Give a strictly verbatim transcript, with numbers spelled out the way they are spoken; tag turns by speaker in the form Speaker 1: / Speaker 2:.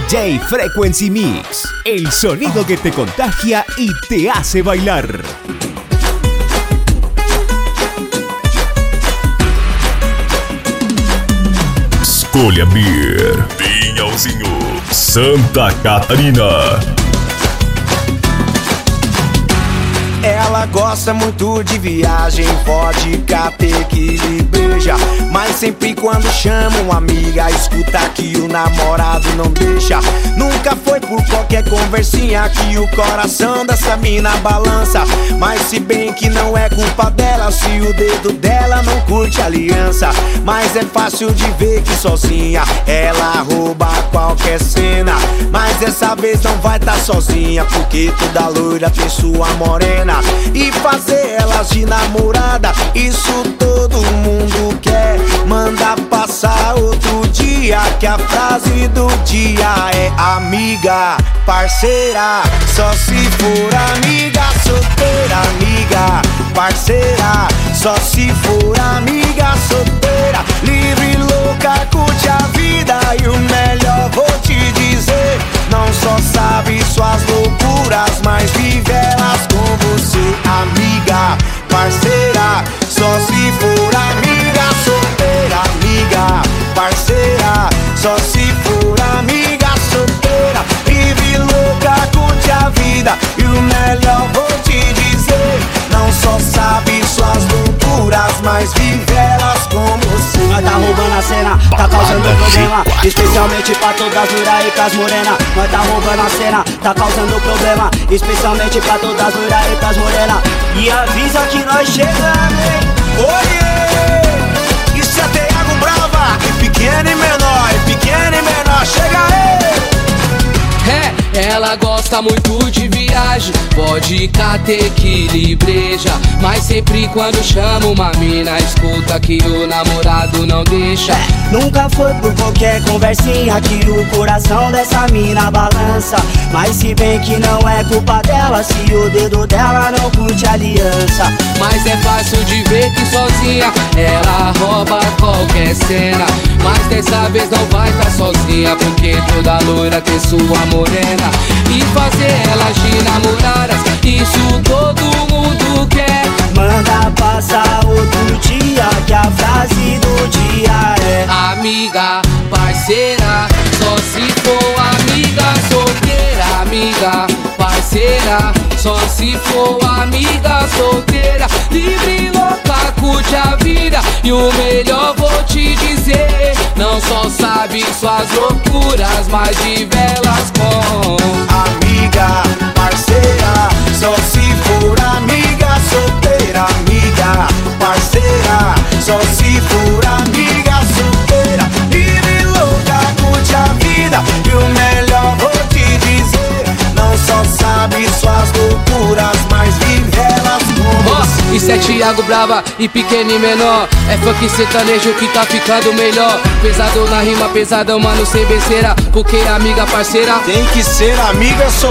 Speaker 1: J Frequency Mix, el sonido que te contagia y te hace bailar.
Speaker 2: Escolha Beer, Pinhalzinho, Santa Catarina.
Speaker 3: Ela gosta muito de viagem, vodka, tequila e breja. Mas sempre quando chama uma amiga, escuta que o namorado não deixa. Nunca foi por qualquer conversinha que o coração dessa mina balança. Mas se bem que não é culpa dela, se o dedo dela não curte aliança. Mas é fácil de ver que sozinha ela rouba qualquer cena. Mas dessa vez não vai tá sozinha, porque toda loira tem sua morena. E fazer elas de namorada, isso todo mundo quer. Manda passar outro dia, que a frase do dia é amiga, parceira. Só se for amiga, solteira, amiga, parceira. Só se for amiga, solteira, livre, louca, curte a vida. E o melhor vou te dizer, não só sabe suas loucuras, mas vive elas com você. Amiga, parceira, só se for amiga, solteira, amiga, parceira. Só se for amiga, solteira, vive louca, curte a vida. E o melhor vou te dizer, não só sabe suas loucuras, mas vive elas com você.
Speaker 4: Nós tá roubando a cena, tá causando problema, especialmente pra todas loiras e pras morena. Nós tá roubando a cena, tá causando problema, especialmente pra todas loiras e pras morena. E avisa que nós chegamos, hein?
Speaker 3: Oiê! Isso é Thiago Brava, e pequeno e menor, e pequeno e menor, chega aí!
Speaker 5: É, ela gosta muito de viagem, vodka, tequila e breja. Mas sempre quando chama uma mina, escuta que o namorado não deixa.
Speaker 4: Nunca foi por qualquer conversinha que o coração dessa mina balança. Mas se bem que não é culpa dela, se o dedo dela não curte aliança.
Speaker 5: Mas é fácil de ver que sozinha ela rouba qualquer cena. Mas dessa vez não vai tá sozinha, porque toda loira tem sua morena. E fazer elas de namoradas, isso todo mundo quer.
Speaker 4: Manda passar outro dia, que a frase do dia é
Speaker 5: amiga, parceira. Só se for amiga, solteira, amiga, parceira. Só se for amiga, solteira, livre, louca, curte a vida. E o melhor vou te dizer, não só sabe suas loucuras, mas vive elas com
Speaker 3: amiga, parceira. Só se for amiga, solteira, amiga, parceira. Só se for amiga, solteira, livre, louca, curte a vida. E o melhor vou te dizer, não só sabe suas loucuras, mas vive elas com você.
Speaker 5: Oh, isso é Thiago Brava e pequeno e menor. É funk sertanejo que tá ficando melhor. Pesado na rima, pesadão, mano, sem besteira. Porque amiga, parceira
Speaker 3: tem que ser amiga, solteira.